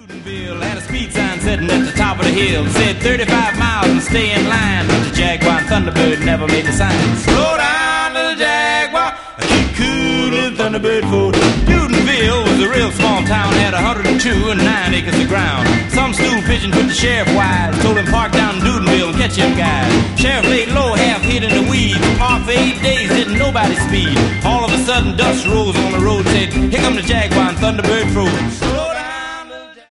Dudenville had a speed sign sitting at the top of the hill. It said 35 miles and stay in line. But the Jaguar and Thunderbird never made the sign. Slow down, little Jaguar, keep cool, little Thunderbird for Dudenville was a real small town, had 102 and 9 acres of ground. Some stool pigeon put the sheriff wise, told him park down in Dudenville and catch him guys. Sheriff laid low, half hid in the weeds, parked for 8 days, didn't nobody speed. All of a sudden dust rose on the road, said, here come the Jaguar and Thunderbird froze.